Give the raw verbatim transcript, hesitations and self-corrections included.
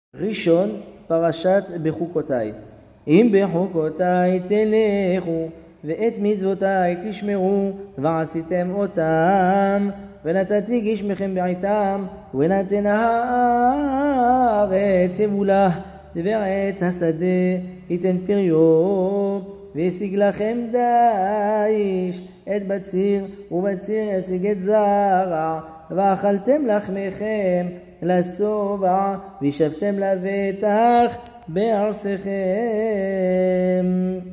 ראשון, פרשת בחוקותיי. אם בחוקותיי תלכו, ואת מצוותיי תשמרו, ועשיתם אותם, ונתתי גשמכם בעיתם, ונתן הארץ יבולה, ועת השדה ייתן פריו, וישיג לכם דיש את בציר, ובציר ישיג את זרע, ואכלתם לחמכם לשובע, וישבתם לבטח בארצכם.